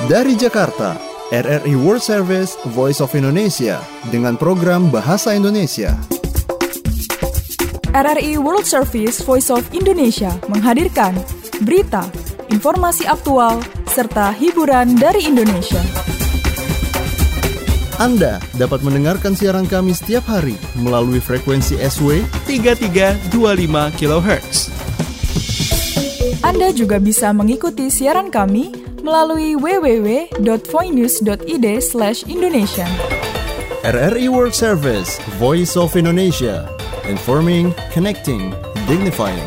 Dari Jakarta, RRI World Service Voice of Indonesia dengan program Bahasa Indonesia. RRI World Service Voice of Indonesia menghadirkan berita, informasi aktual, serta hiburan dari Indonesia. Anda dapat mendengarkan siaran kami setiap hari melalui frekuensi SW 3325 kHz. Anda juga bisa mengikuti siaran kami melalui www.voinews.id/Indonesia. RRI World Service Voice of Indonesia. Informing, connecting, dignifying.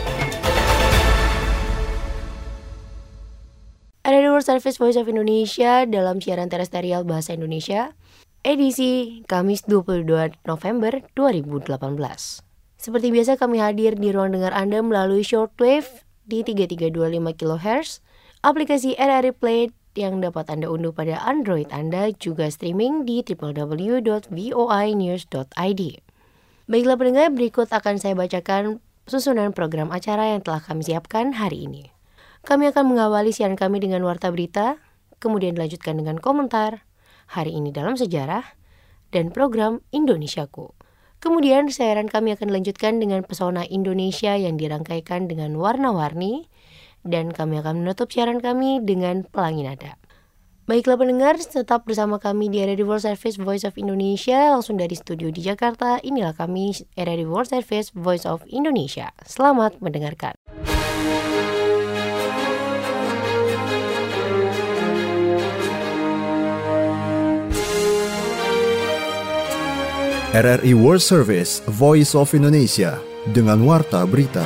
RRI World Service Voice of Indonesia dalam siaran terestrial Bahasa Indonesia, edisi Kamis 22 November 2018. Seperti biasa kami hadir di ruang dengar Anda melalui shortwave di 3325 kHz, aplikasi RRI Play yang dapat Anda unduh pada Android Anda, juga streaming di www.voinews.id. Baiklah pendengar, berikut akan saya bacakan susunan program acara yang telah kami siapkan hari ini. Kami akan mengawali siaran kami dengan warta berita, kemudian dilanjutkan dengan komentar hari ini dalam sejarah, dan program Indonesiaku. Kemudian siaran kami akan dilanjutkan dengan pesona Indonesia yang dirangkaikan dengan warna-warni, dan kami akan menutup siaran kami dengan pelangi nada. Baiklah pendengar, tetap bersama kami di RRI World Service Voice of Indonesia langsung dari studio di Jakarta. Inilah kami RRI World Service Voice of Indonesia. Selamat mendengarkan. RRI World Service Voice of Indonesia dengan warta berita.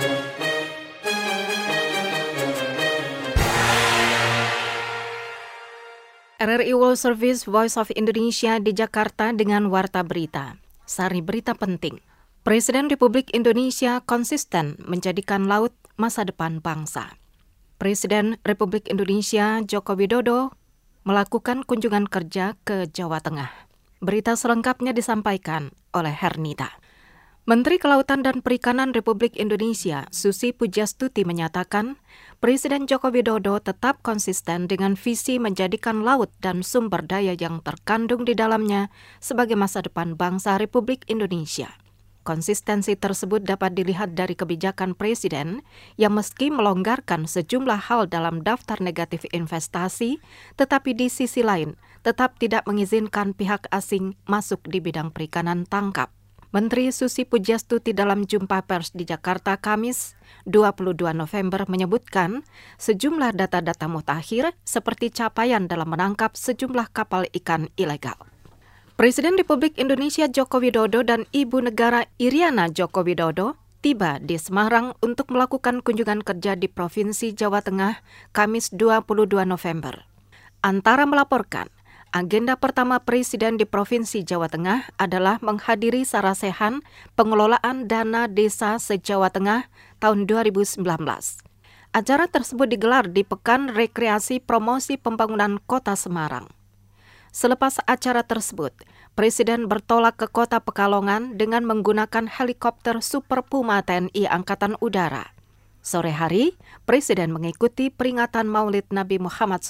RRI World Service Voice of Indonesia di Jakarta dengan warta berita. Sari berita penting. Presiden Republik Indonesia konsisten menjadikan laut masa depan bangsa. Presiden Republik Indonesia Joko Widodo melakukan kunjungan kerja ke Jawa Tengah. Berita selengkapnya disampaikan oleh Hernita. Menteri Kelautan dan Perikanan Republik Indonesia, Susi Pujastuti menyatakan, Presiden Joko Widodo tetap konsisten dengan visi menjadikan laut dan sumber daya yang terkandung di dalamnya sebagai masa depan bangsa Republik Indonesia. Konsistensi tersebut dapat dilihat dari kebijakan Presiden yang meski melonggarkan sejumlah hal dalam daftar negatif investasi, tetapi di sisi lain tetap tidak mengizinkan pihak asing masuk di bidang perikanan tangkap. Menteri Susi Pujastuti dalam jumpa pers di Jakarta Kamis 22 November menyebutkan sejumlah data-data mutakhir seperti capaian dalam menangkap sejumlah kapal ikan ilegal. Presiden Republik Indonesia Joko Widodo dan Ibu Negara Iriana Joko Widodo tiba di Semarang untuk melakukan kunjungan kerja di Provinsi Jawa Tengah Kamis 22 November. Antara melaporkan, agenda pertama Presiden di Provinsi Jawa Tengah adalah menghadiri sarasehan pengelolaan dana desa se-Jawa Tengah tahun 2019. Acara tersebut digelar di Pekan Rekreasi Promosi Pembangunan Kota Semarang. Selepas acara tersebut, Presiden bertolak ke Kota Pekalongan dengan menggunakan helikopter Super Puma TNI Angkatan Udara. Sore hari, Presiden mengikuti peringatan Maulid Nabi Muhammad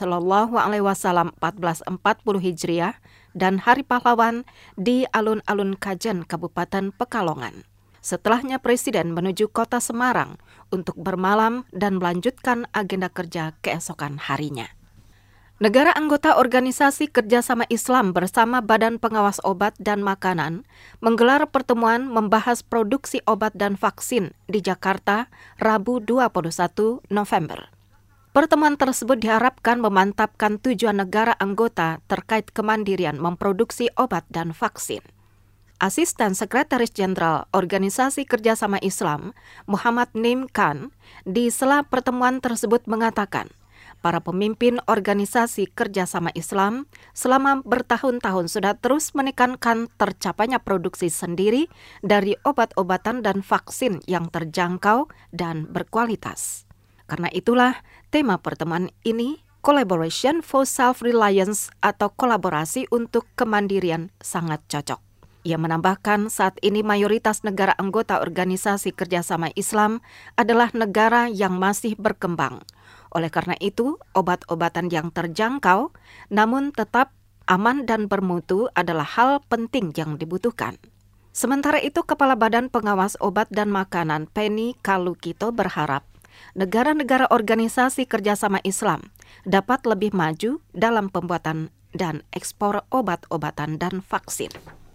SAW 1440 Hijriah dan Hari Pahlawan di alun-alun Kajen, Kabupaten Pekalongan. Setelahnya Presiden menuju Kota Semarang untuk bermalam dan melanjutkan agenda kerja keesokan harinya. Negara anggota Organisasi Kerjasama Islam bersama Badan Pengawas Obat dan Makanan menggelar pertemuan membahas produksi obat dan vaksin di Jakarta Rabu 21 November. Pertemuan tersebut diharapkan memantapkan tujuan negara anggota terkait kemandirian memproduksi obat dan vaksin. Asisten Sekretaris Jenderal Organisasi Kerjasama Islam Muhammad Nim Khan di sela pertemuan tersebut mengatakan, para pemimpin organisasi kerjasama Islam selama bertahun-tahun sudah terus menekankan tercapainya produksi sendiri dari obat-obatan dan vaksin yang terjangkau dan berkualitas. Karena itulah tema pertemuan ini, Collaboration for Self-Reliance atau kolaborasi untuk kemandirian sangat cocok. Ia menambahkan saat ini mayoritas negara anggota Organisasi Kerjasama Islam adalah negara yang masih berkembang. Oleh karena itu, obat-obatan yang terjangkau namun tetap aman dan bermutu adalah hal penting yang dibutuhkan. Sementara itu, Kepala Badan Pengawas Obat dan Makanan Penny Kalukito berharap negara-negara organisasi kerjasama Islam dapat lebih maju dalam pembuatan dan ekspor obat-obatan dan vaksin.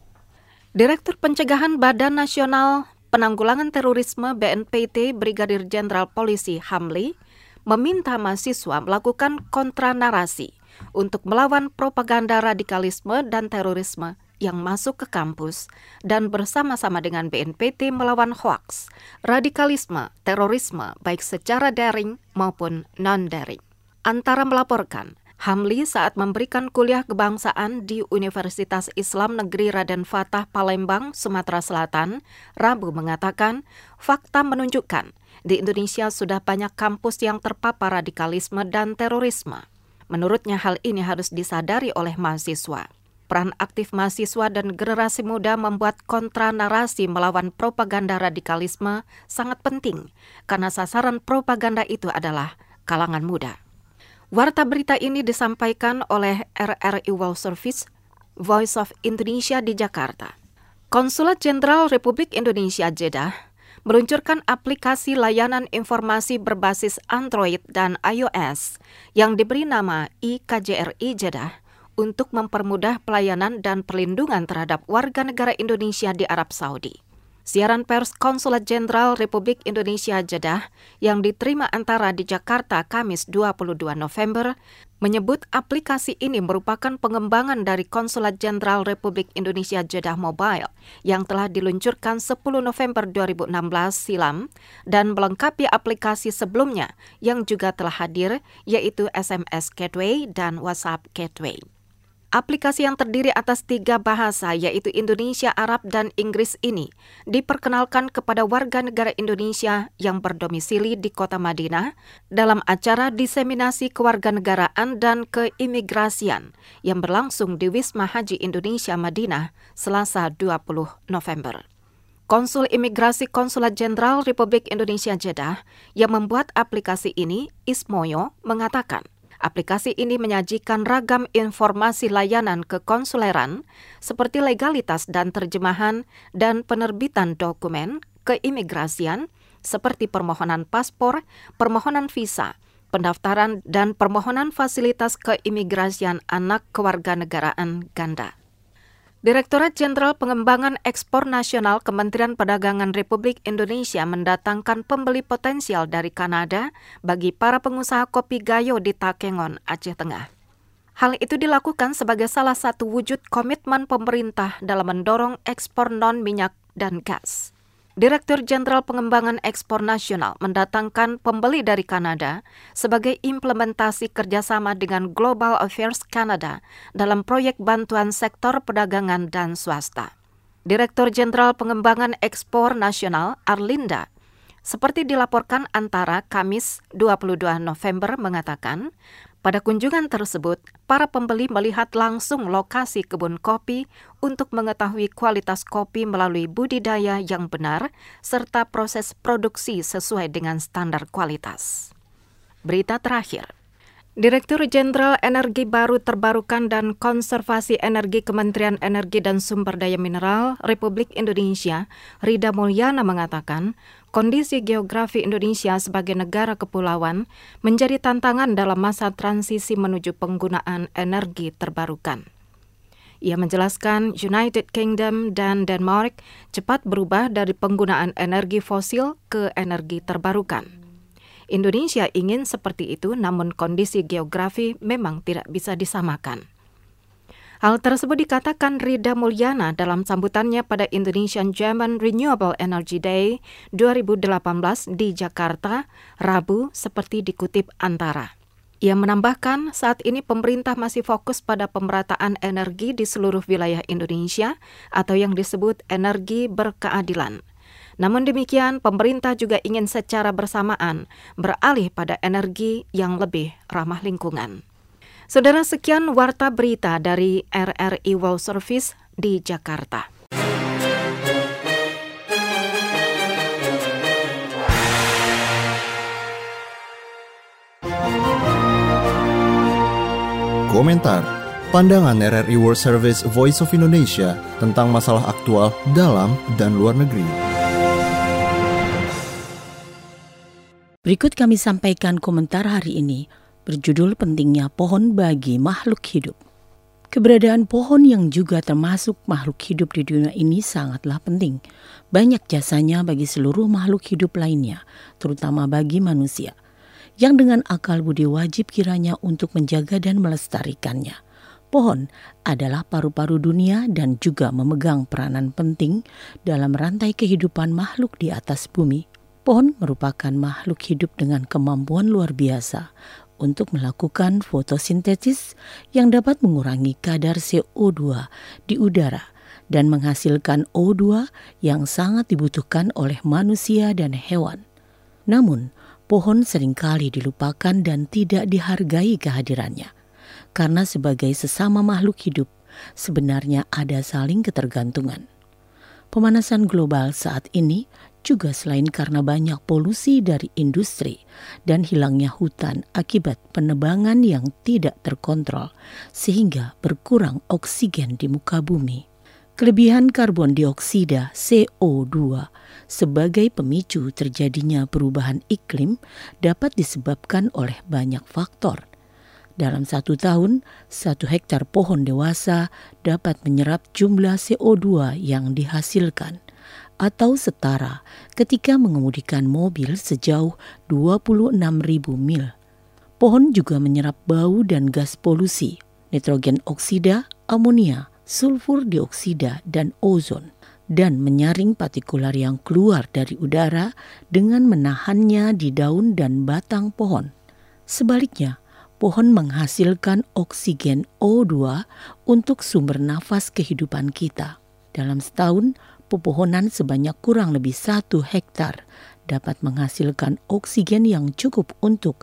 Direktur Pencegahan Badan Nasional Penanggulangan Terorisme BNPT Brigadir Jenderal Polisi Hamli meminta mahasiswa melakukan kontranarasi untuk melawan propaganda radikalisme dan terorisme yang masuk ke kampus dan bersama-sama dengan BNPT melawan hoaks, radikalisme, terorisme baik secara daring maupun non-daring. Antara melaporkan, Hamli saat memberikan kuliah kebangsaan di Universitas Islam Negeri Raden Fatah Palembang, Sumatera Selatan, Rabu mengatakan, fakta menunjukkan di Indonesia sudah banyak kampus yang terpapar radikalisme dan terorisme. Menurutnya hal ini harus disadari oleh mahasiswa. Peran aktif mahasiswa dan generasi muda membuat kontranarasi melawan propaganda radikalisme sangat penting, karena sasaran propaganda itu adalah kalangan muda. Warta berita ini disampaikan oleh RRI World Service, Voice of Indonesia di Jakarta. Konsulat Jenderal Republik Indonesia Jeddah meluncurkan aplikasi layanan informasi berbasis Android dan iOS yang diberi nama IKJRI Jeddah untuk mempermudah pelayanan dan perlindungan terhadap warga negara Indonesia di Arab Saudi. Siaran pers Konsulat Jenderal Republik Indonesia Jeddah yang diterima Antara di Jakarta Kamis 22 November menyebut aplikasi ini merupakan pengembangan dari Konsulat Jenderal Republik Indonesia Jeddah Mobile yang telah diluncurkan 10 November 2016 silam dan melengkapi aplikasi sebelumnya yang juga telah hadir, yaitu SMS Gateway dan WhatsApp Gateway. Aplikasi yang terdiri atas 3 bahasa yaitu Indonesia, Arab, dan Inggris ini diperkenalkan kepada warga negara Indonesia yang berdomisili di Kota Madinah dalam acara diseminasi kewarganegaraan dan keimigrasian yang berlangsung di Wisma Haji Indonesia Madinah Selasa 20 November. Konsul Imigrasi Konsulat Jenderal Republik Indonesia Jeddah yang membuat aplikasi ini, Ismoyo, mengatakan, aplikasi ini menyajikan ragam informasi layanan kekonsuleran seperti legalitas dan terjemahan dan penerbitan dokumen keimigrasian seperti permohonan paspor, permohonan visa, pendaftaran dan permohonan fasilitas keimigrasian anak kewarganegaraan ganda. Direktorat Jenderal Pengembangan Ekspor Nasional Kementerian Perdagangan Republik Indonesia mendatangkan pembeli potensial dari Kanada bagi para pengusaha kopi Gayo di Takengon, Aceh Tengah. Hal itu dilakukan sebagai salah satu wujud komitmen pemerintah dalam mendorong ekspor non-minyak dan gas. Direktur Jenderal Pengembangan Ekspor Nasional mendatangkan pembeli dari Kanada sebagai implementasi kerjasama dengan Global Affairs Canada dalam proyek bantuan sektor perdagangan dan swasta. Direktur Jenderal Pengembangan Ekspor Nasional Arlinda, seperti dilaporkan Antara Kamis 22 November mengatakan, pada kunjungan tersebut, para pembeli melihat langsung lokasi kebun kopi untuk mengetahui kualitas kopi melalui budidaya yang benar serta proses produksi sesuai dengan standar kualitas. Berita terakhir. Direktur Jenderal Energi Baru Terbarukan dan Konservasi Energi Kementerian Energi dan Sumber Daya Mineral Republik Indonesia, Rida Mulyana mengatakan, kondisi geografi Indonesia sebagai negara kepulauan menjadi tantangan dalam masa transisi menuju penggunaan energi terbarukan. Ia menjelaskan United Kingdom dan Denmark cepat berubah dari penggunaan energi fosil ke energi terbarukan. Indonesia ingin seperti itu, namun kondisi geografi memang tidak bisa disamakan. Hal tersebut dikatakan Rida Mulyana dalam sambutannya pada Indonesian German Renewable Energy Day 2018 di Jakarta, Rabu, seperti dikutip Antara. Ia menambahkan saat ini pemerintah masih fokus pada pemerataan energi di seluruh wilayah Indonesia atau yang disebut energi berkeadilan. Namun demikian, pemerintah juga ingin secara bersamaan beralih pada energi yang lebih ramah lingkungan. Saudara, sekian warta berita dari RRI World Service di Jakarta. komentar. Pandangan RRI World Service Voice of Indonesia tentang masalah aktual dalam dan luar negeri. Berikut kami sampaikan komentar hari ini berjudul pentingnya pohon bagi makhluk hidup. Keberadaan pohon yang juga termasuk makhluk hidup di dunia ini sangatlah penting. Banyak jasanya bagi seluruh makhluk hidup lainnya, terutama bagi manusia, yang dengan akal budi wajib kiranya untuk menjaga dan melestarikannya. Pohon adalah paru-paru dunia dan juga memegang peranan penting dalam rantai kehidupan makhluk di atas bumi. Pohon merupakan makhluk hidup dengan kemampuan luar biasa untuk melakukan fotosintesis yang dapat mengurangi kadar CO2 di udara dan menghasilkan O2 yang sangat dibutuhkan oleh manusia dan hewan. Namun, pohon seringkali dilupakan dan tidak dihargai kehadirannya. Karena sebagai sesama makhluk hidup, sebenarnya ada saling ketergantungan. Pemanasan global saat ini juga selain karena banyak polusi dari industri dan hilangnya hutan akibat penebangan yang tidak terkontrol, sehingga berkurang oksigen di muka bumi. Kelebihan karbon dioksida CO2 sebagai pemicu terjadinya perubahan iklim dapat disebabkan oleh banyak faktor. Dalam 1 tahun, 1 hektar pohon dewasa dapat menyerap jumlah CO2 yang dihasilkan, atau setara ketika mengemudikan mobil sejauh 26.000 mil. Pohon juga menyerap bau dan gas polusi, nitrogen oksida, amonia, sulfur dioksida, dan ozon, dan menyaring partikular yang keluar dari udara dengan menahannya di daun dan batang pohon. Sebaliknya, pohon menghasilkan oksigen O2 untuk sumber nafas kehidupan kita. Dalam setahun, pepohonan sebanyak kurang lebih 1 hektar dapat menghasilkan oksigen yang cukup untuk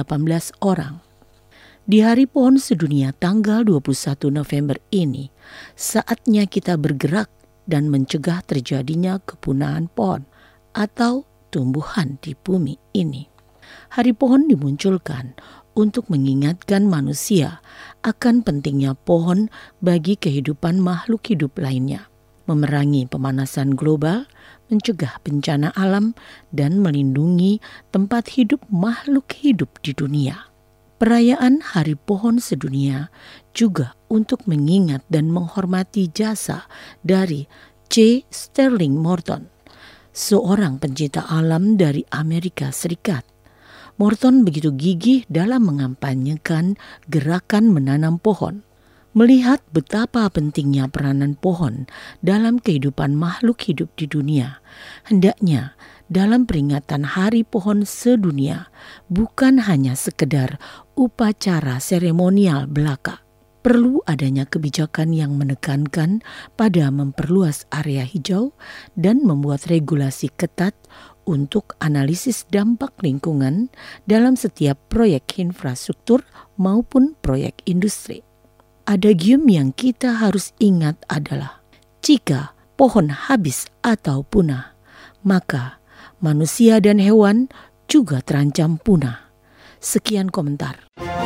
18 orang. Di Hari Pohon Sedunia tanggal 21 November ini, saatnya kita bergerak dan mencegah terjadinya kepunahan pohon atau tumbuhan di bumi ini. Hari Pohon dimunculkan untuk mengingatkan manusia akan pentingnya pohon bagi kehidupan makhluk hidup lainnya, memerangi pemanasan global, mencegah bencana alam, dan melindungi tempat hidup makhluk hidup di dunia. Perayaan Hari Pohon Sedunia juga untuk mengingat dan menghormati jasa dari C. Sterling Morton, seorang pencinta alam dari Amerika Serikat. Morton begitu gigih dalam mengampanyekan gerakan menanam pohon. Melihat betapa pentingnya peranan pohon dalam kehidupan makhluk hidup di dunia, hendaknya dalam peringatan Hari Pohon Sedunia bukan hanya sekedar upacara seremonial belaka. Perlu adanya kebijakan yang menekankan pada memperluas area hijau dan membuat regulasi ketat untuk analisis dampak lingkungan dalam setiap proyek infrastruktur maupun proyek industri. Adagium yang kita harus ingat adalah, jika pohon habis atau punah, maka manusia dan hewan juga terancam punah. Sekian komentar.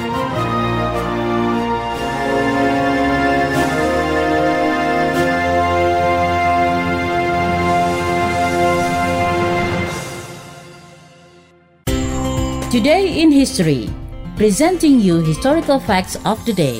Today in History, presenting you historical facts of the day.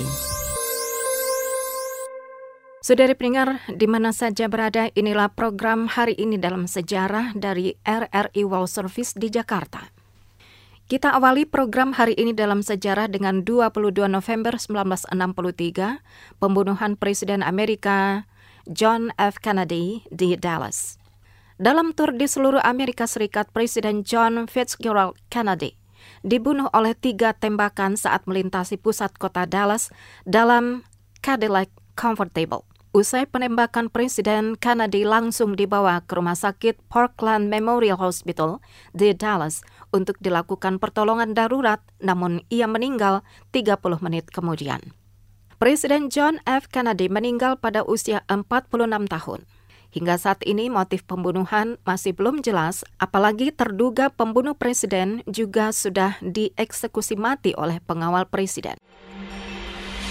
Saudari pendengar, di mana saja berada, inilah program Hari Ini dalam Sejarah dari RRI World Service di Jakarta. Kita awali program Hari Ini dalam Sejarah dengan 22 November 1963, pembunuhan Presiden Amerika John F. Kennedy di Dallas. Dalam tur di seluruh Amerika Serikat, Presiden John Fitzgerald Kennedy dibunuh oleh 3 tembakan saat melintasi pusat kota Dallas dalam Cadillac Convertible. Usai penembakan, Presiden Kennedy langsung dibawa ke Rumah Sakit Parkland Memorial Hospital di Dallas untuk dilakukan pertolongan darurat, namun ia meninggal 30 menit kemudian. Presiden John F. Kennedy meninggal pada usia 46 tahun. Hingga saat ini motif pembunuhan masih belum jelas, apalagi terduga pembunuh presiden juga sudah dieksekusi mati oleh pengawal presiden.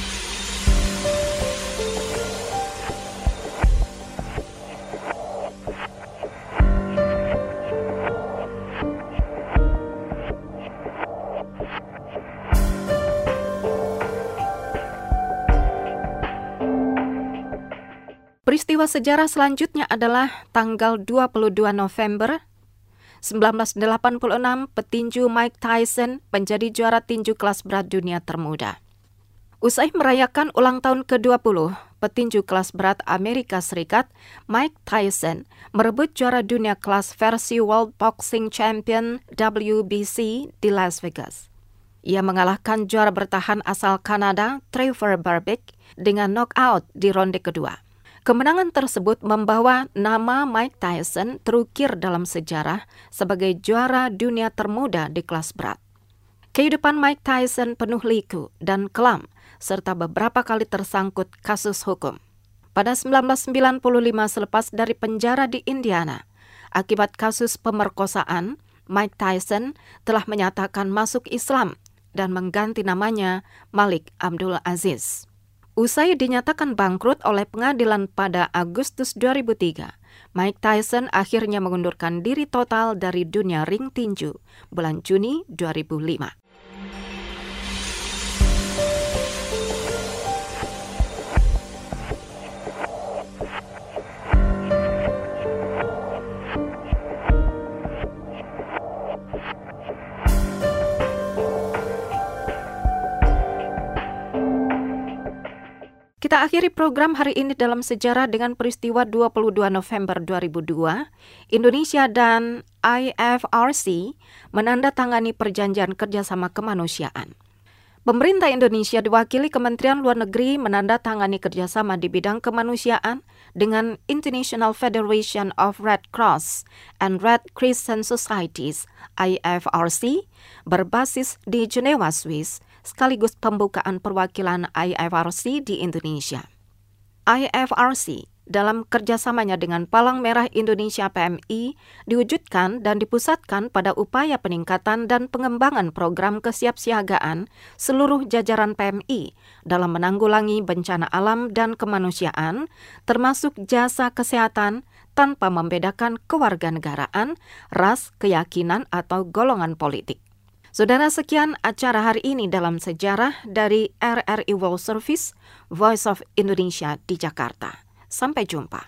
Peristiwa sejarah selanjutnya adalah tanggal 22 November 1986, petinju Mike Tyson menjadi juara tinju kelas berat dunia termuda. Usai merayakan ulang tahun ke-20, petinju kelas berat Amerika Serikat, Mike Tyson, merebut juara dunia kelas versi World Boxing Champion WBC di Las Vegas. Ia mengalahkan juara bertahan asal Kanada, Trevor Berbick, dengan knockout di ronde kedua. Kemenangan tersebut membawa nama Mike Tyson terukir dalam sejarah sebagai juara dunia termuda di kelas berat. Kehidupan Mike Tyson penuh liku dan kelam, serta beberapa kali tersangkut kasus hukum. Pada 1995 selepas dari penjara di Indiana, akibat kasus pemerkosaan, Mike Tyson telah menyatakan masuk Islam dan mengganti namanya Malik Abdul Aziz. Usai dinyatakan bangkrut oleh pengadilan pada Agustus 2003, Mike Tyson akhirnya mengundurkan diri total dari dunia ring tinju bulan Juni 2005. Kita akhiri program hari ini dalam sejarah dengan peristiwa 22 November 2002, Indonesia dan IFRC menandatangani perjanjian kerjasama kemanusiaan. Pemerintah Indonesia diwakili Kementerian Luar Negeri menandatangani kerjasama di bidang kemanusiaan dengan International Federation of Red Cross and Red Crescent Societies (IFRC) berbasis di Jenewa, Swiss, sekaligus pembukaan perwakilan IFRC di Indonesia. IFRC dalam kerjasamanya dengan Palang Merah Indonesia PMI diwujudkan dan dipusatkan pada upaya peningkatan dan pengembangan program kesiapsiagaan seluruh jajaran PMI dalam menanggulangi bencana alam dan kemanusiaan, termasuk jasa kesehatan tanpa membedakan kewarganegaraan, ras, keyakinan, atau golongan politik. Saudara, sekian acara hari ini dalam sejarah dari RRI World Service, Voice of Indonesia di Jakarta. Sampai jumpa.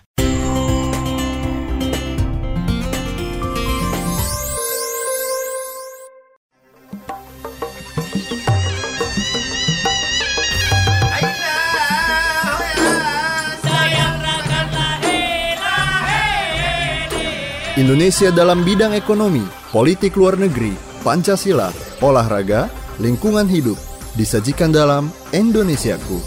Indonesia dalam bidang ekonomi, politik luar negeri, Pancasila, olahraga, lingkungan hidup, disajikan dalam Indonesiaku.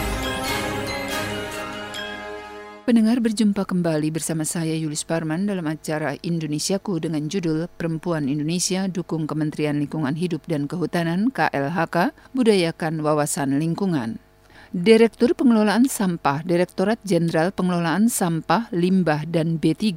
Pendengar, berjumpa kembali bersama saya Yulis Parman dalam acara Indonesiaku dengan judul Perempuan Indonesia Dukung Kementerian Lingkungan Hidup dan Kehutanan KLHK Budayakan Wawasan Lingkungan. Direktur Pengelolaan Sampah Direktorat Jenderal Pengelolaan Sampah, Limbah dan B3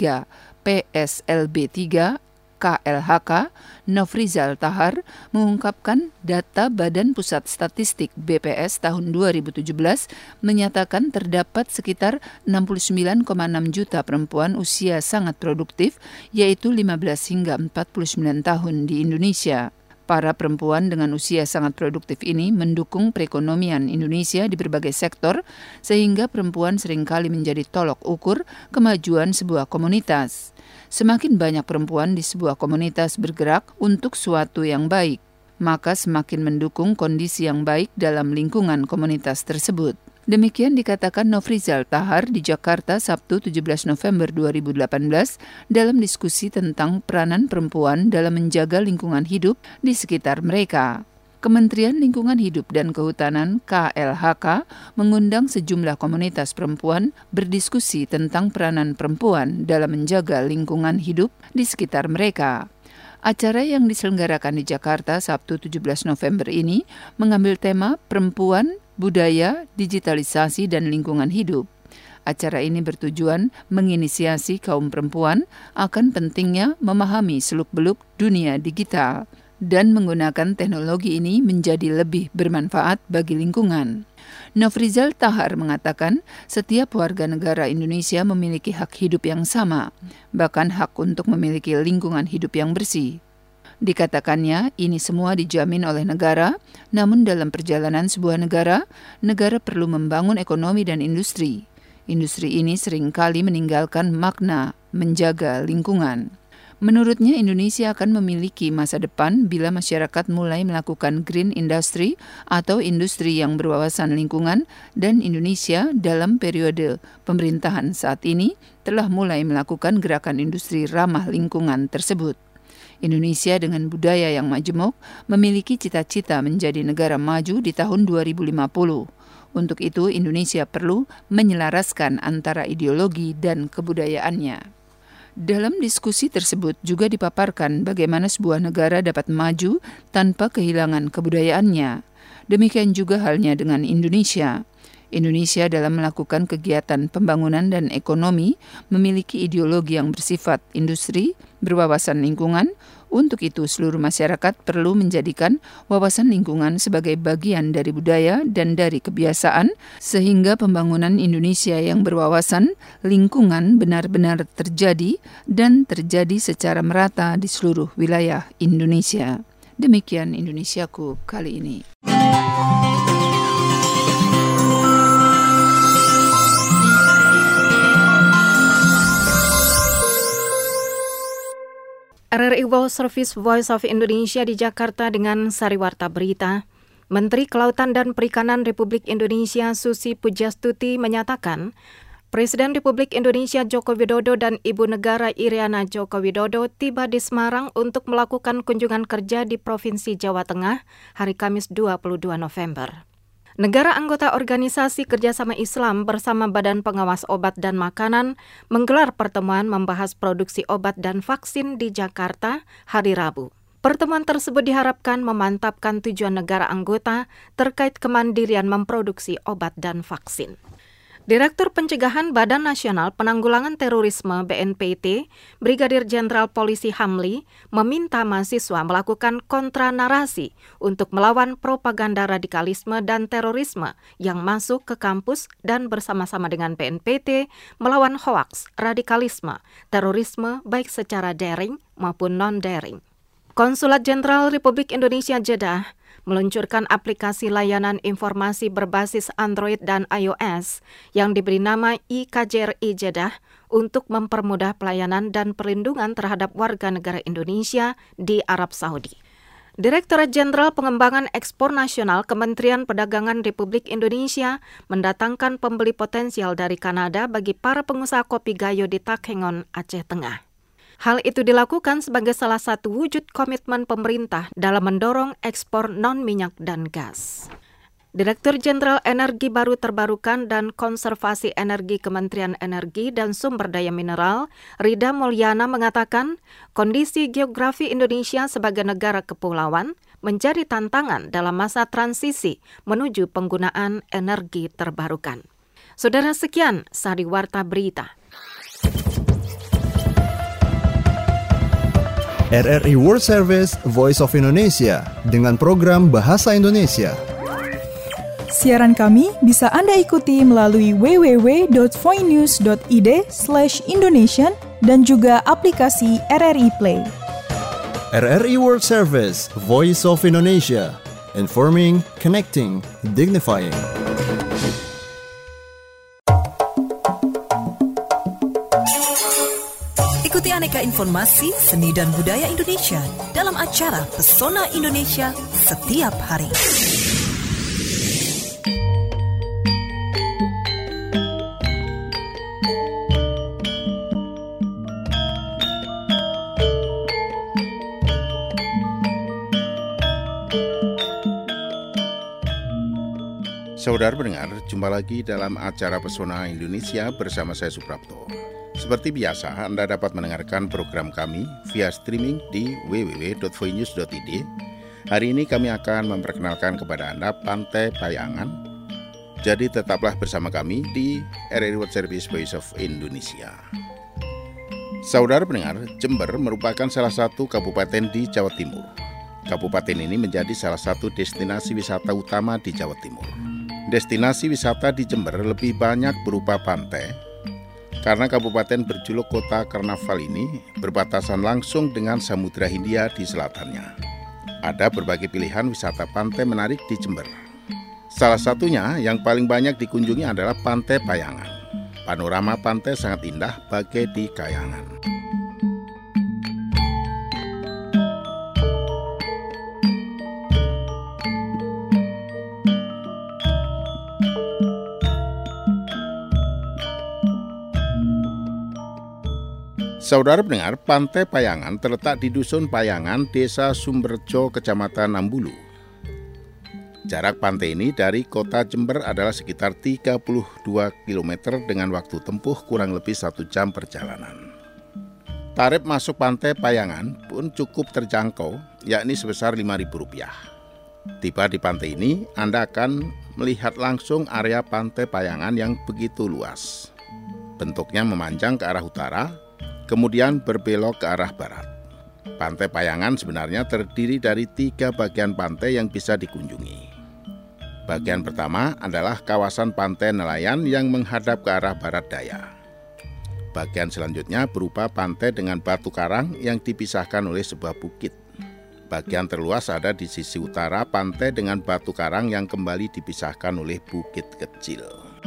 PSLB3 KLHK, Nofrizal Tahar, mengungkapkan data Badan Pusat Statistik BPS tahun 2017 menyatakan terdapat sekitar 69,6 juta perempuan usia sangat produktif, yaitu 15 hingga 49 tahun di Indonesia. Para perempuan dengan usia sangat produktif ini mendukung perekonomian Indonesia di berbagai sektor, sehingga perempuan seringkali menjadi tolok ukur kemajuan sebuah komunitas. Semakin banyak perempuan di sebuah komunitas bergerak untuk suatu yang baik, maka semakin mendukung kondisi yang baik dalam lingkungan komunitas tersebut. Demikian dikatakan Nofrizal Tahar di Jakarta Sabtu 17 November 2018 dalam diskusi tentang peranan perempuan dalam menjaga lingkungan hidup di sekitar mereka. Kementerian Lingkungan Hidup dan Kehutanan KLHK mengundang sejumlah komunitas perempuan berdiskusi tentang peranan perempuan dalam menjaga lingkungan hidup di sekitar mereka. Acara yang diselenggarakan di Jakarta Sabtu 17 November ini mengambil tema Perempuan, Budaya, Digitalisasi, dan Lingkungan Hidup. Acara ini bertujuan menginisiasi kaum perempuan akan pentingnya memahami seluk-beluk dunia digital dan menggunakan teknologi ini menjadi lebih bermanfaat bagi lingkungan. Nofrizal Tahar mengatakan setiap warga negara Indonesia memiliki hak hidup yang sama, bahkan hak untuk memiliki lingkungan hidup yang bersih. Dikatakannya, ini semua dijamin oleh negara, namun dalam perjalanan sebuah negara, negara perlu membangun ekonomi dan industri. Industri ini seringkali meninggalkan makna menjaga lingkungan. Menurutnya, Indonesia akan memiliki masa depan bila masyarakat mulai melakukan green industry atau industri yang berwawasan lingkungan, dan Indonesia dalam periode pemerintahan saat ini telah mulai melakukan gerakan industri ramah lingkungan tersebut. Indonesia dengan budaya yang majemuk memiliki cita-cita menjadi negara maju di tahun 2050. Untuk itu, Indonesia perlu menyelaraskan antara ideologi dan kebudayaannya. Dalam diskusi tersebut juga dipaparkan bagaimana sebuah negara dapat maju tanpa kehilangan kebudayaannya. Demikian juga halnya dengan Indonesia. Indonesia dalam melakukan kegiatan pembangunan dan ekonomi memiliki ideologi yang bersifat industri, berwawasan lingkungan. Untuk itu, seluruh masyarakat perlu menjadikan wawasan lingkungan sebagai bagian dari budaya dan dari kebiasaan, sehingga pembangunan Indonesia yang berwawasan lingkungan benar-benar terjadi dan terjadi secara merata di seluruh wilayah Indonesia. Demikian Indonesiaku kali ini. RRI World Service Voice of Indonesia di Jakarta dengan Sariwarta Berita. Menteri Kelautan dan Perikanan Republik Indonesia Susi Pujastuti menyatakan, Presiden Republik Indonesia Joko Widodo dan Ibu Negara Iriana Joko Widodo tiba di Semarang untuk melakukan kunjungan kerja di Provinsi Jawa Tengah hari Kamis 22 November. Negara anggota Organisasi Kerjasama Islam bersama Badan Pengawas Obat dan Makanan menggelar pertemuan membahas produksi obat dan vaksin di Jakarta hari Rabu. Pertemuan tersebut diharapkan memantapkan tujuan negara anggota terkait kemandirian memproduksi obat dan vaksin. Direktur Pencegahan Badan Nasional Penanggulangan Terorisme BNPT, Brigadir Jenderal Polisi Hamli, meminta mahasiswa melakukan kontranarasi untuk melawan propaganda radikalisme dan terorisme yang masuk ke kampus dan bersama-sama dengan BNPT melawan hoaks, radikalisme, terorisme baik secara daring maupun non-daring. Konsulat Jenderal Republik Indonesia Jeddah meluncurkan aplikasi layanan informasi berbasis Android dan iOS yang diberi nama iKJRI Jeddah untuk mempermudah pelayanan dan perlindungan terhadap warga negara Indonesia di Arab Saudi. Direktorat Jenderal Pengembangan Ekspor Nasional Kementerian Perdagangan Republik Indonesia mendatangkan pembeli potensial dari Kanada bagi para pengusaha kopi Gayo di Takengon, Aceh Tengah. Hal itu dilakukan sebagai salah satu wujud komitmen pemerintah dalam mendorong ekspor non-minyak dan gas. Direktur Jenderal Energi Baru Terbarukan dan Konservasi Energi Kementerian Energi dan Sumber Daya Mineral, Rida Mulyana mengatakan, kondisi geografi Indonesia sebagai negara kepulauan menjadi tantangan dalam masa transisi menuju penggunaan energi terbarukan. Saudara, sekian Sariwarta Berita. RRI World Service Voice of Indonesia dengan program Bahasa Indonesia. Siaran kami bisa Anda ikuti melalui www.voinews.id/Indonesian dan juga aplikasi RRI Play. RRI World Service Voice of Indonesia. Informing, connecting, dignifying. Ikuti aneka informasi, seni dan budaya Indonesia dalam acara Pesona Indonesia setiap hari. Saudara pendengar, jumpa lagi dalam acara Pesona Indonesia bersama saya Suprapto. Seperti biasa, Anda dapat mendengarkan program kami via streaming di www.voinews.id. Hari ini kami akan memperkenalkan kepada Anda Pantai Payangan. Jadi tetaplah bersama kami di RRI World Service Voice of Indonesia. Saudara pendengar, Jember merupakan salah satu kabupaten di Jawa Timur. Kabupaten ini menjadi salah satu destinasi wisata utama di Jawa Timur. Destinasi wisata di Jember lebih banyak berupa pantai, karena kabupaten berjuluk Kota Karnaval ini berbatasan langsung dengan Samudra Hindia di selatannya. Ada berbagai pilihan wisata pantai menarik di Jember. Salah satunya yang paling banyak dikunjungi adalah Pantai Payangan. Panorama pantai sangat indah bagai di kayangan. Saudara pendengar, Pantai Payangan terletak di Dusun Payangan, Desa Sumberjo, Kecamatan Ambulu. Jarak pantai ini dari kota Jember adalah sekitar 32 km dengan waktu tempuh kurang lebih 1 jam perjalanan. Tarif masuk Pantai Payangan pun cukup terjangkau, yakni sebesar Rp5.000. Tiba di pantai ini, Anda akan melihat langsung area Pantai Payangan yang begitu luas. Bentuknya memanjang ke arah utara, kemudian berbelok ke arah barat. Pantai Payangan sebenarnya terdiri dari 3 bagian pantai yang bisa dikunjungi. Bagian pertama adalah kawasan pantai nelayan yang menghadap ke arah barat daya. Bagian selanjutnya berupa pantai dengan batu karang yang dipisahkan oleh sebuah bukit. Bagian terluas ada di sisi utara pantai dengan batu karang yang kembali dipisahkan oleh bukit kecil.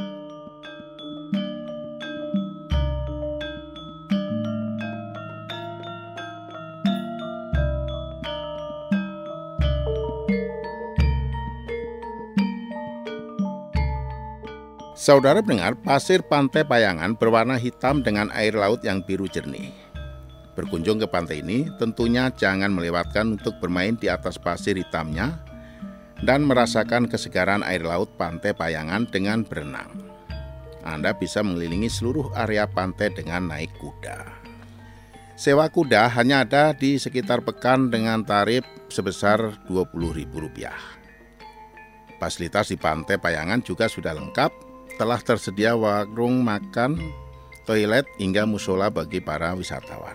Saudara pendengar, pasir Pantai Payangan berwarna hitam dengan air laut yang biru jernih. Berkunjung ke pantai ini tentunya jangan melewatkan untuk bermain di atas pasir hitamnya dan merasakan kesegaran air laut Pantai Payangan dengan berenang. Anda bisa mengelilingi seluruh area pantai dengan naik kuda. Sewa kuda hanya ada di sekitar pekan dengan tarif sebesar Rp20.000. Fasilitas di Pantai Payangan juga sudah lengkap. Telah tersedia warung makan, toilet, hingga musola bagi para wisatawan.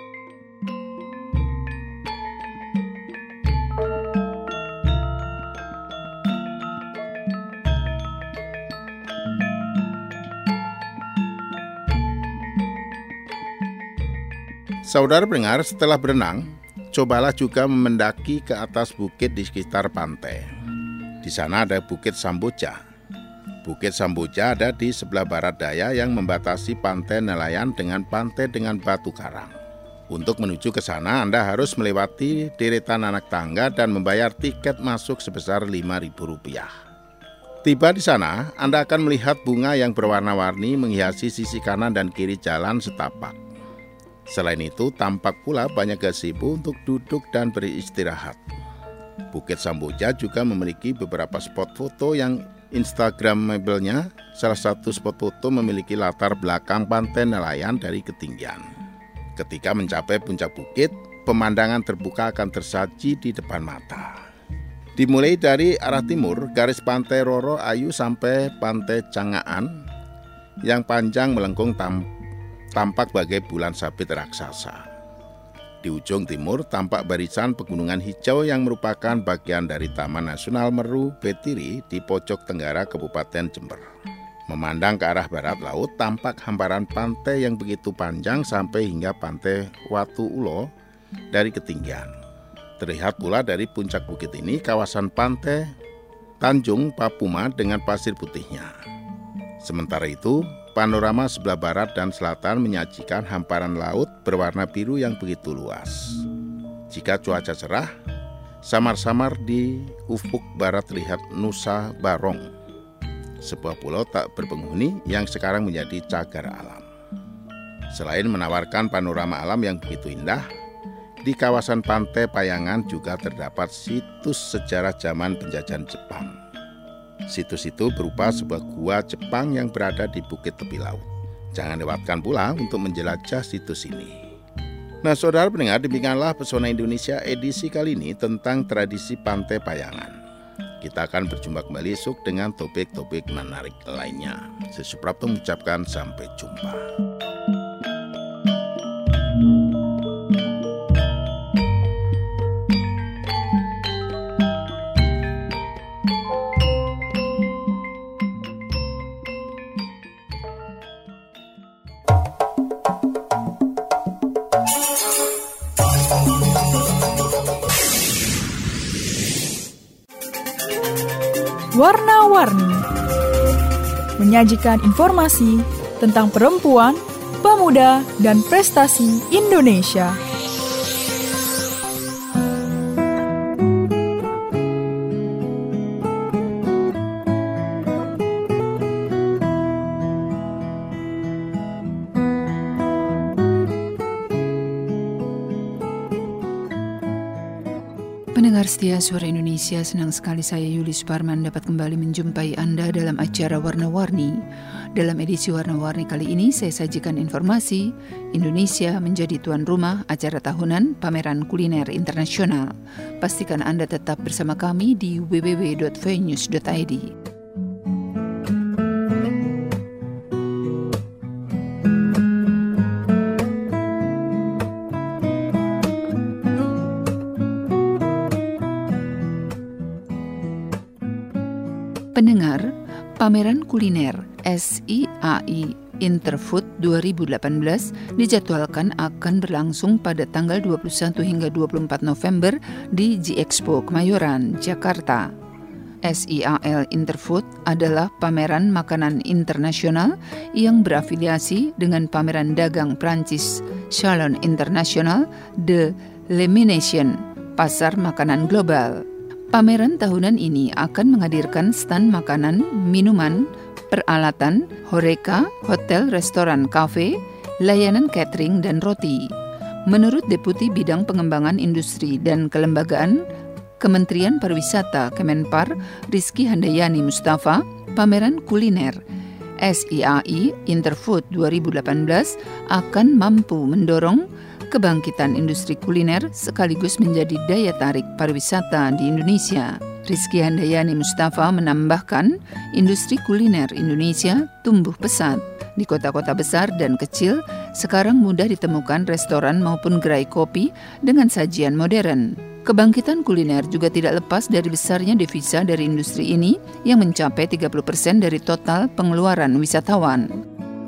Saudara pendengar, setelah berenang, cobalah juga mendaki ke atas bukit di sekitar pantai. Di sana ada Bukit Samboja. Bukit Samboja ada di sebelah barat daya yang membatasi pantai nelayan dengan pantai dengan batu karang. Untuk menuju ke sana, Anda harus melewati deretan anak tangga dan membayar tiket masuk sebesar Rp5.000. Tiba di sana, Anda akan melihat bunga yang berwarna-warni menghiasi sisi kanan dan kiri jalan setapak. Selain itu, tampak pula banyak gazebo untuk duduk dan beristirahat. Bukit Samboja juga memiliki beberapa spot foto yang Instagramable-nya. Salah satu spot foto memiliki latar belakang pantai nelayan dari ketinggian. Ketika mencapai puncak bukit, pemandangan terbuka akan tersaji di depan mata. Dimulai dari arah timur, garis pantai Roro Ayu sampai pantai Cangaan yang panjang melengkung tampak bagai bulan sabit raksasa. Di ujung timur tampak barisan pegunungan hijau yang merupakan bagian dari Taman Nasional Meru Betiri di pojok tenggara Kabupaten Jember. Memandang ke arah barat laut tampak hamparan pantai yang begitu panjang sampai hingga pantai Watu Ulo dari ketinggian. Terlihat pula dari puncak bukit ini kawasan pantai Tanjung Papuma dengan pasir putihnya. Sementara itu, panorama sebelah barat dan selatan menyajikan hamparan laut berwarna biru yang begitu luas. Jika cuaca cerah, samar-samar di ufuk barat terlihat Nusa Barong, sebuah pulau tak berpenghuni yang sekarang menjadi cagar alam. Selain menawarkan panorama alam yang begitu indah, di kawasan Pantai Payangan juga terdapat situs sejarah zaman penjajahan Jepang. Situs itu berupa sebuah gua Jepang yang berada di bukit tepi laut. Jangan lewatkan pula untuk menjelajah situs ini. Nah, saudara pendengar, demikianlah Pesona Indonesia edisi kali ini tentang tradisi Pantai Payangan. Kita akan berjumpa kembali esok dengan topik-topik menarik lainnya. Saya Suprapto mengucapkan sampai jumpa. Warna-warni menyajikan informasi tentang perempuan, pemuda, dan prestasi Indonesia. Pendengar setia Suara Indonesia, senang sekali saya Yuli Suparman dapat kembali menjumpai Anda dalam acara Warna-Warni. Dalam edisi Warna-Warni kali ini saya sajikan informasi Indonesia menjadi tuan rumah acara tahunan Pameran Kuliner Internasional. Pastikan Anda tetap bersama kami di www.voanews.id. Pendengar, pameran kuliner SIAI Interfood 2018 dijadwalkan akan berlangsung pada tanggal 21 hingga 24 November di G-Expo Kemayoran, Jakarta. SIAL Interfood adalah pameran makanan internasional yang berafiliasi dengan pameran dagang Prancis Salon International de l'Alimentation, pasar makanan global. Pameran tahunan ini akan menghadirkan stand makanan, minuman, peralatan, horeca, hotel, restoran, kafe, layanan catering, dan roti. Menurut Deputi Bidang Pengembangan Industri dan Kelembagaan Kementerian Pariwisata Kemenpar, Rizky Handayani Mustafa, pameran kuliner SIAI Interfood 2018 akan mampu mendorong kebangkitan industri kuliner sekaligus menjadi daya tarik pariwisata di Indonesia. Rizky Handayani Mustafa menambahkan, industri kuliner Indonesia tumbuh pesat. Di kota-kota besar dan kecil, sekarang mudah ditemukan restoran maupun gerai kopi dengan sajian modern. Kebangkitan kuliner juga tidak lepas dari besarnya devisa dari industri ini yang mencapai 30% dari total pengeluaran wisatawan.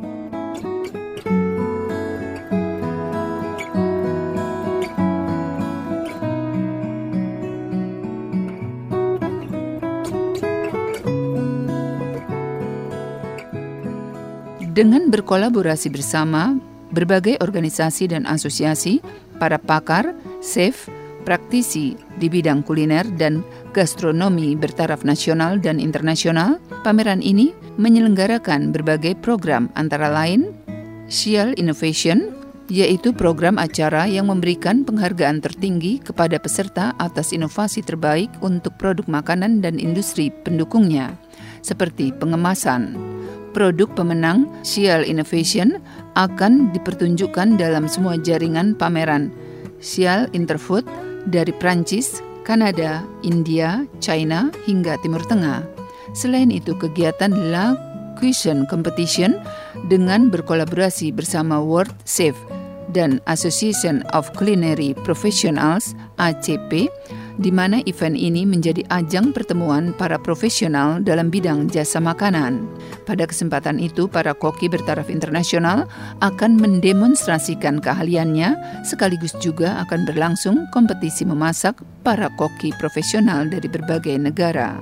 Dengan berkolaborasi bersama berbagai organisasi dan asosiasi, para pakar, chef, praktisi di bidang kuliner dan gastronomi bertaraf nasional dan internasional, pameran ini menyelenggarakan berbagai program antara lain SIAL Innovation, yaitu program acara yang memberikan penghargaan tertinggi kepada peserta atas inovasi terbaik untuk produk makanan dan industri pendukungnya, seperti pengemasan. Produk pemenang SIAL Innovation akan dipertunjukkan dalam semua jaringan pameran SIAL Interfood dari Prancis, Kanada, India, China, hingga Timur Tengah. Selain itu, kegiatan La Cuisine Competition dengan berkolaborasi bersama World Chef dan Association of Culinary Professionals (ACP), di mana event ini menjadi ajang pertemuan para profesional dalam bidang jasa makanan. Pada kesempatan itu, para koki bertaraf internasional akan mendemonstrasikan keahliannya, sekaligus juga akan berlangsung kompetisi memasak para koki profesional dari berbagai negara.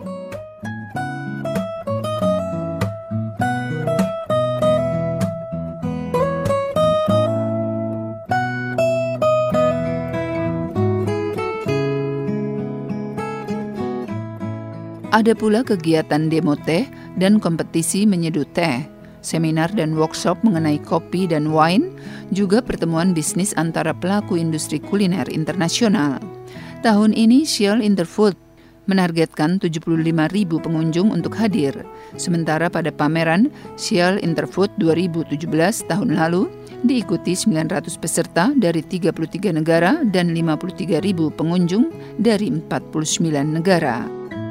Ada pula kegiatan demo teh dan kompetisi menyeduh teh, seminar dan workshop mengenai kopi dan wine, juga pertemuan bisnis antara pelaku industri kuliner internasional. Tahun ini SIAL Interfood menargetkan 75.000 pengunjung untuk hadir. Sementara pada pameran SIAL Interfood 2017 tahun lalu diikuti 900 peserta dari 33 negara dan 53.000 pengunjung dari 49 negara.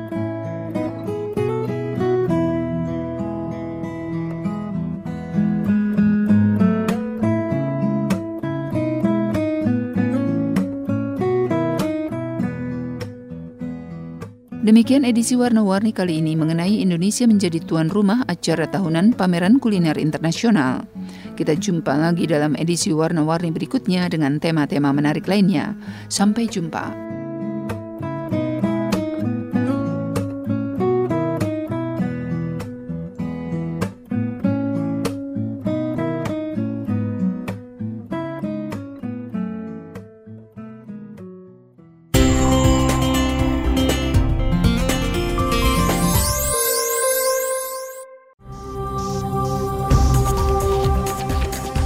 Demikian edisi Warna-Warni kali ini mengenai Indonesia menjadi tuan rumah acara tahunan Pameran Kuliner Internasional. Kita jumpa lagi dalam edisi Warna-Warni berikutnya dengan tema-tema menarik lainnya. Sampai jumpa.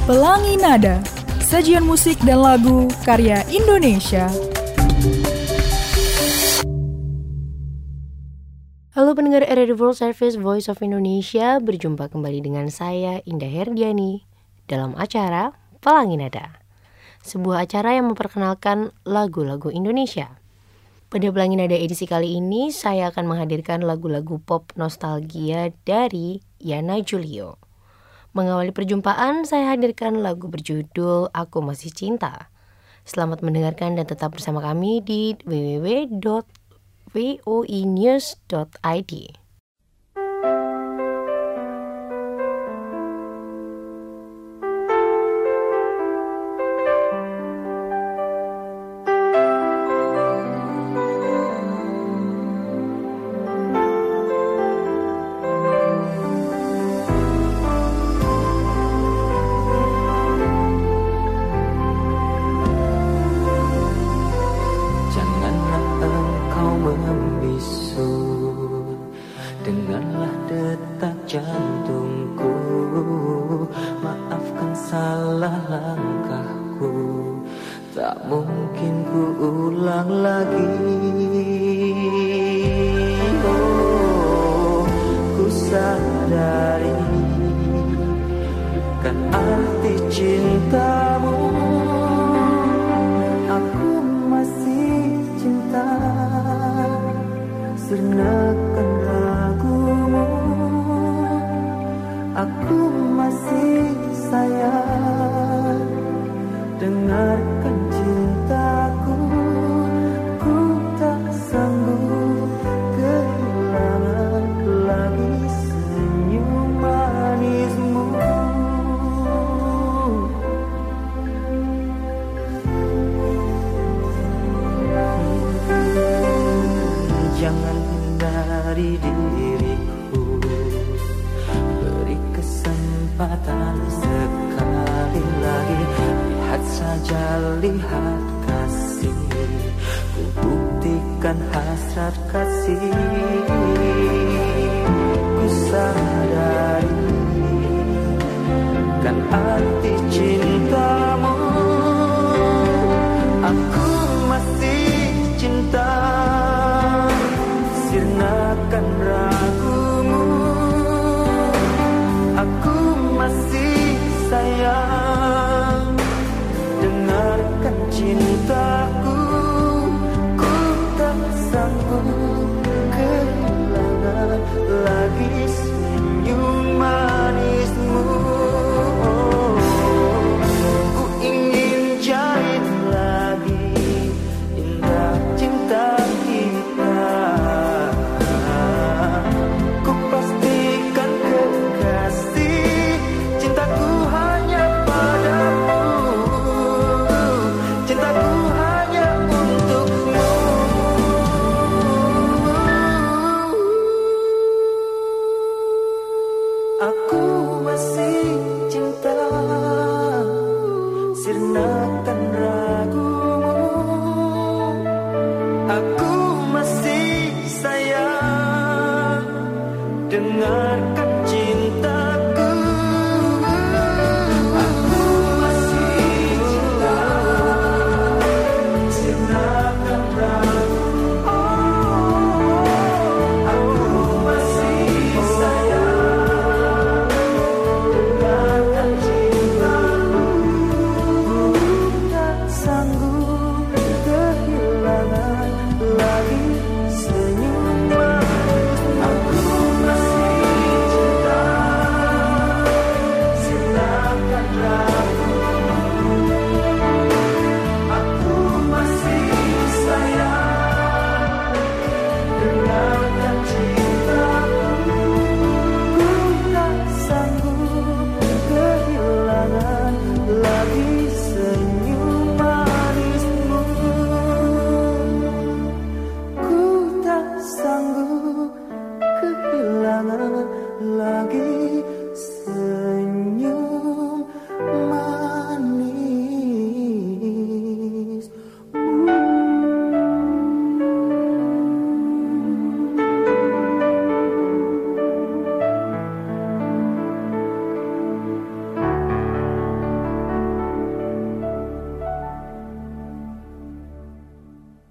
Pelangi Nada, sajian musik dan lagu karya Indonesia. Halo pendengar Radio World Service Voice of Indonesia, berjumpa kembali dengan saya Indah Herdiani dalam acara Pelangi Nada, sebuah acara yang memperkenalkan lagu-lagu Indonesia. Pada Pelangi Nada edisi kali ini, saya akan menghadirkan lagu-lagu pop nostalgia dari Yana Julio. Mengawali perjumpaan, saya hadirkan lagu berjudul Aku Masih Cinta. Selamat mendengarkan dan tetap bersama kami di www.voenews.id.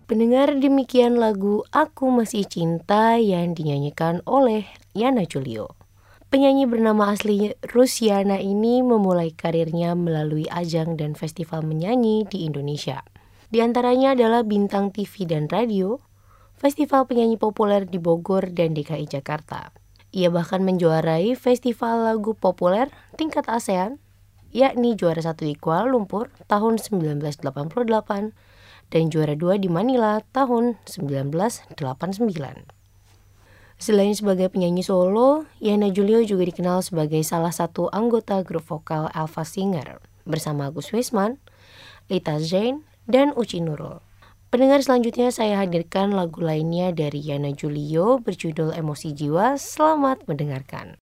Pendengar, demikian lagu Aku Masih Cinta yang dinyanyikan oleh Yana Julio. Penyanyi bernama asli Rusiana ini memulai karirnya melalui ajang dan festival menyanyi di Indonesia. Di antaranya adalah Bintang TV dan Radio, festival penyanyi populer di Bogor dan DKI Jakarta. Ia bahkan menjuarai festival lagu populer tingkat ASEAN, yakni juara 1 di Kuala Lumpur tahun 1988 dan juara 2 di Manila tahun 1989. Selain sebagai penyanyi solo, Yana Julio juga dikenal sebagai salah satu anggota grup vokal Alpha Singer bersama Agus Wisman, Lita Zain, dan Uci Nurul. Pendengar, selanjutnya saya hadirkan lagu lainnya dari Yana Julio berjudul Emosi Jiwa. Selamat mendengarkan.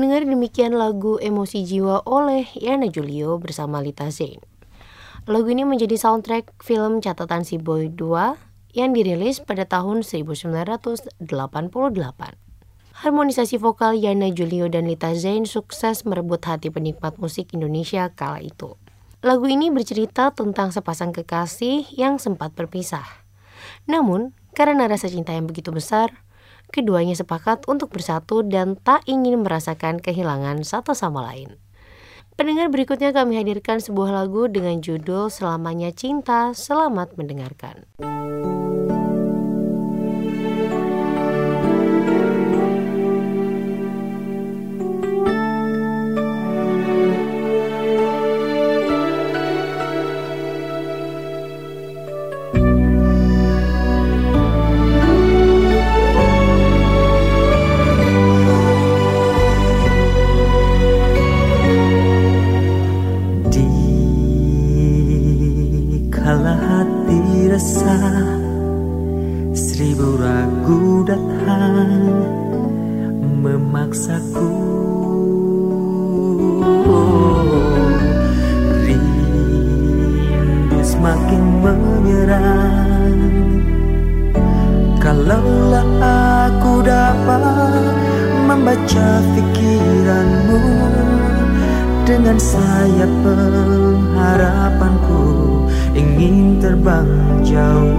Pendengar, demikian lagu Emosi Jiwa oleh Yana Julio bersama Lita Zain. Lagu ini menjadi soundtrack film Catatan Si Boy 2 yang dirilis pada tahun 1988. Harmonisasi vokal Yana Julio dan Lita Zain sukses merebut hati penikmat musik Indonesia kala itu. Lagu ini bercerita tentang sepasang kekasih yang sempat berpisah. Namun, karena rasa cinta yang begitu besar, keduanya sepakat untuk bersatu dan tak ingin merasakan kehilangan satu sama lain. Pendengar, berikutnya kami hadirkan sebuah lagu dengan judul Selamanya Cinta. Selamat mendengarkan. Seribu ragu datang memaksaku, rindu semakin menyerang. Kalaulah aku dapat membaca pikiranmu, dengan sayap pengharapanku ingin terbang jauh.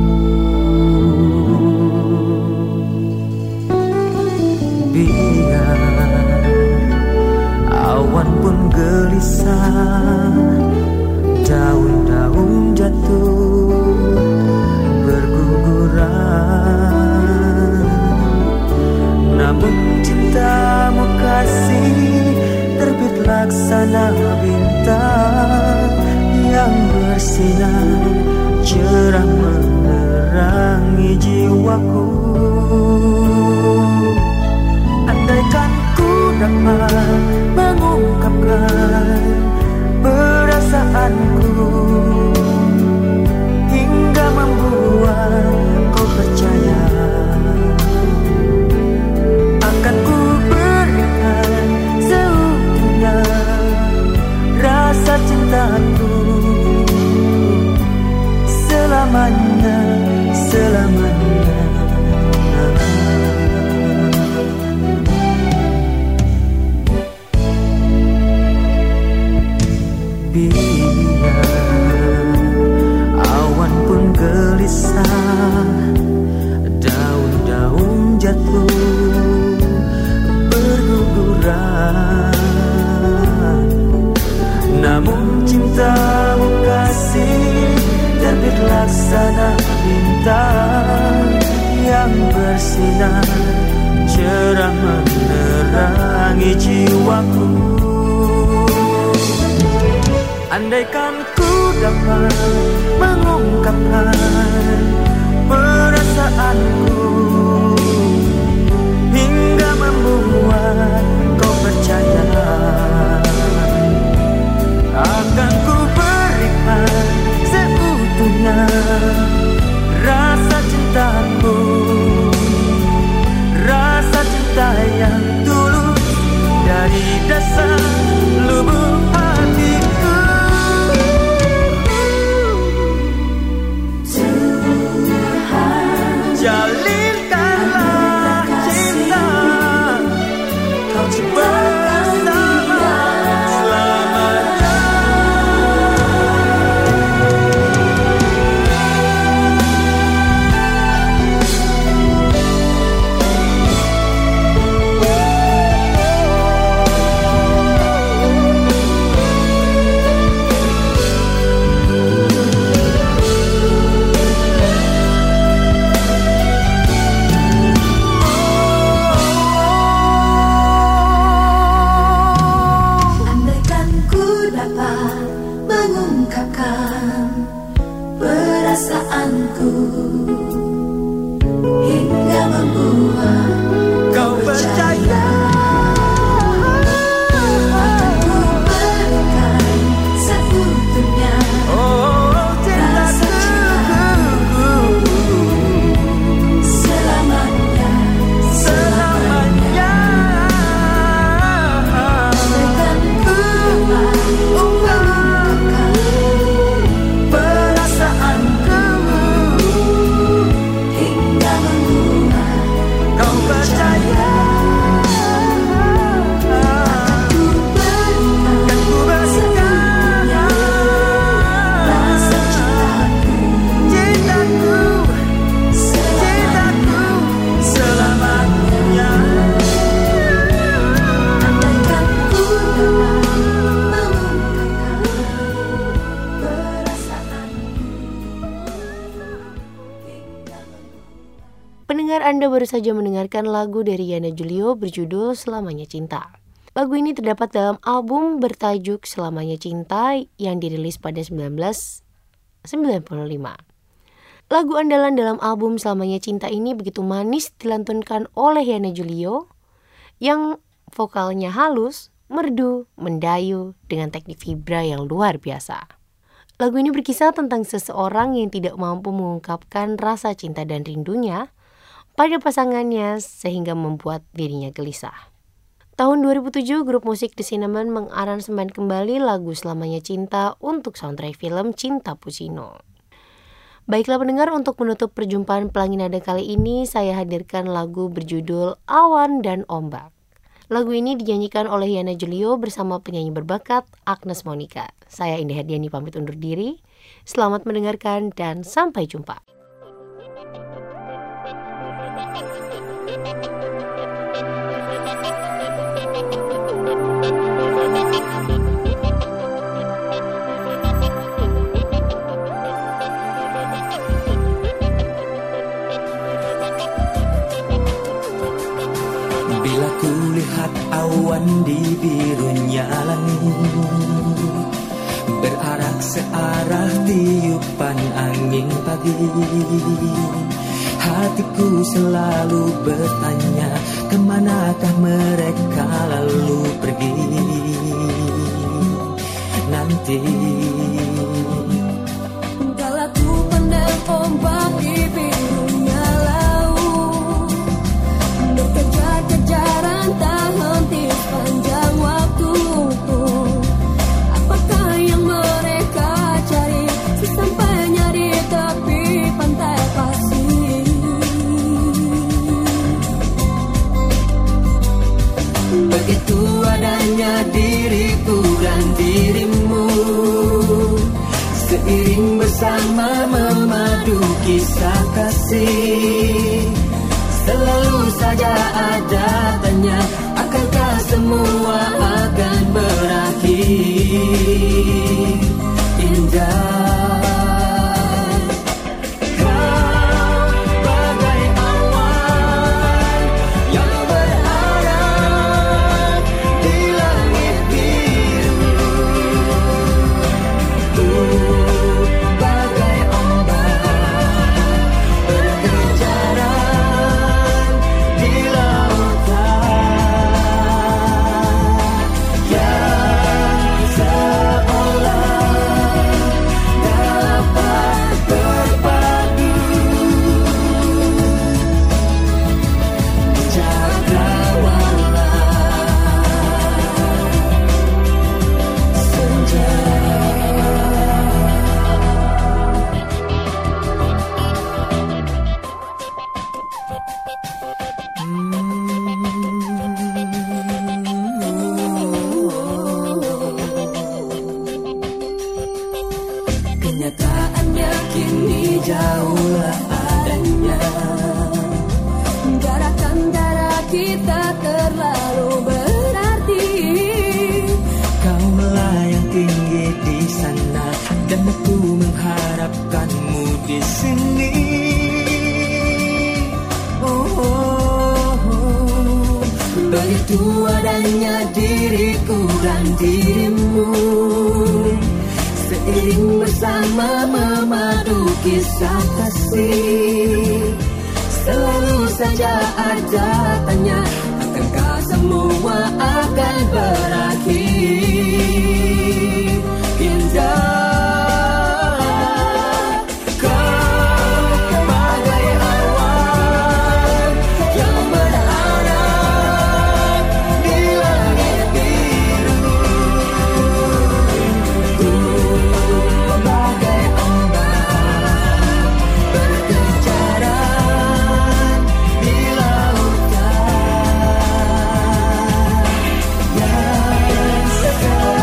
Biar awan pun gelisah, daun-daun jatuh berguguran, namun cintamu kasih terbit laksana bintang yang bersinar cerah menerangi jiwaku. Andaikan ku dapat mengungkapkan perasaanku hingga membuat kau percaya, akan ku berikan seutuhnya rasa cintaku selamanya, selamanya. Biar awan pun gelisah, daun-daun jatuh berguguran, namun cintamu kasih terbit laksana bintang yang bersinar cerah menerangi jiwaku. Andaikan ku dapat mengungkapkan perasaanku hingga membuat kau percaya, akan ku berikan seutuhnya rasa cintaku, rasa cinta yang tulus dari dasar lubuk hatiku. Jalinkanlah cinta kau bersama selamanya. perasaanku hingga membuat kau percaya. Akan ku berikan seutuhnya rasa cintaku selamanya, selamanya. Pendengar, Anda baru saja mendengarkan lagu dari Yana Julio berjudul Selamanya Cinta. Lagu ini terdapat dalam album bertajuk Selamanya Cinta yang dirilis pada 1995. Lagu andalan dalam album Selamanya Cinta ini begitu manis dilantunkan oleh Yana Julio yang vokalnya halus, merdu, mendayu dengan teknik vibra yang luar biasa. Lagu ini berkisah tentang seseorang yang tidak mampu mengungkapkan rasa cinta dan rindunya pada pasangannya sehingga membuat dirinya gelisah. Tahun 2007, grup musik The Cinnamon mengaransemen kembali lagu Selamanya Cinta untuk soundtrack film Cinta Puccino. Baiklah pendengar, untuk menutup perjumpaan Pelangi Nada kali ini, saya hadirkan lagu berjudul Awan dan Ombak. Lagu ini dinyanyikan oleh Yana Julio bersama penyanyi berbakat Agnes Monica. Saya Indah Herdiani pamit undur diri. Selamat mendengarkan dan sampai jumpa. Bila kulihat awan di birunya langit, berarak searah tiupan angin pagi, hatiku selalu bertanya, kemanakah mereka lalu pergi nanti. Kala ku pandang ombak di birunya laut, berkejar-kejaran tak henti sepanjang waktu. Apakah yang mereka cari sesampainya di tepi pantai pasir? Begitu adanya diriku dan dirimu, seiring bersama memadu kisah kasih. Selalu saja ada tanya, akankah semua akan berakhir indah? Kenyataannya kini jauhlah adanya, jarak antara kita terlalu berarti. Kau melayang tinggi di sana dan aku mengharapkanmu di sini. Begitu adanya diriku dan dirimu, seiring bersama memadu kisah kasih. Selalu saja ada tanya, akankah semua akan berakhir indah? Sekarang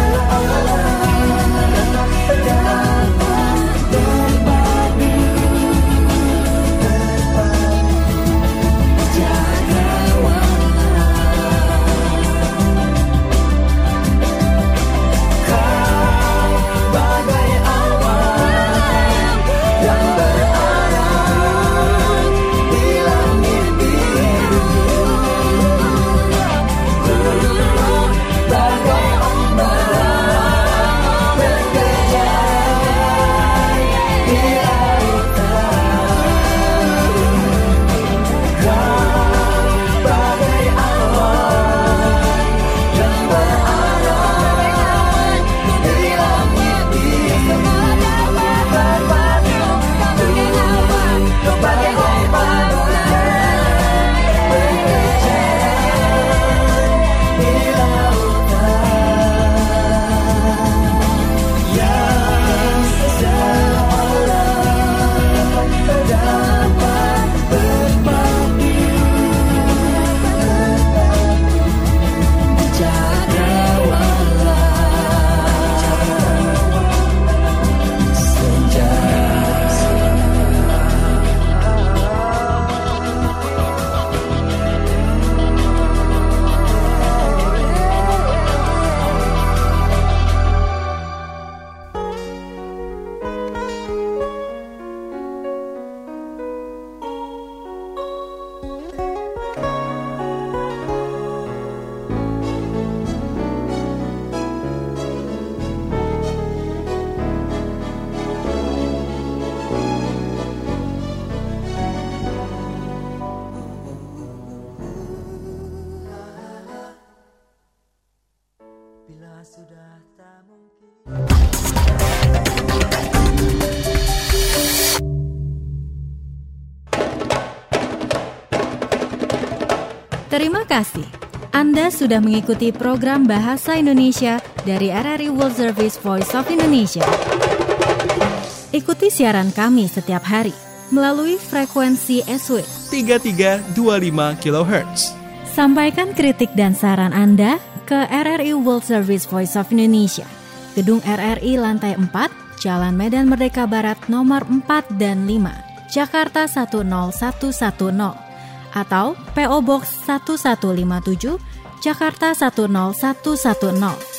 Terima kasih. Anda sudah mengikuti program Bahasa Indonesia dari RRI World Service Voice of Indonesia. Ikuti siaran kami setiap hari melalui frekuensi SW 3325 kHz. Sampaikan kritik dan saran Anda ke RRI World Service Voice of Indonesia, Gedung RRI Lantai 4, Jalan Medan Merdeka Barat nomor 4 dan 5, Jakarta 10110, atau PO Box 1157, Jakarta 10110.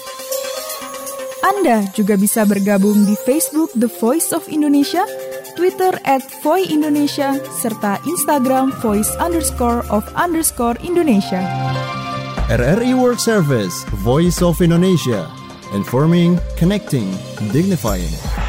Anda juga bisa bergabung di Facebook The Voice of Indonesia, Twitter @voiindonesia, serta Instagram voice_of_Indonesia. RRI World Service, Voice of Indonesia. Informing, connecting, dignifying.